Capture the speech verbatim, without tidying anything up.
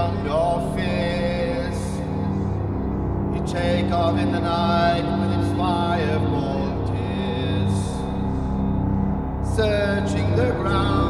from your fears. You take off in the night with its firebolt tears, searching the ground.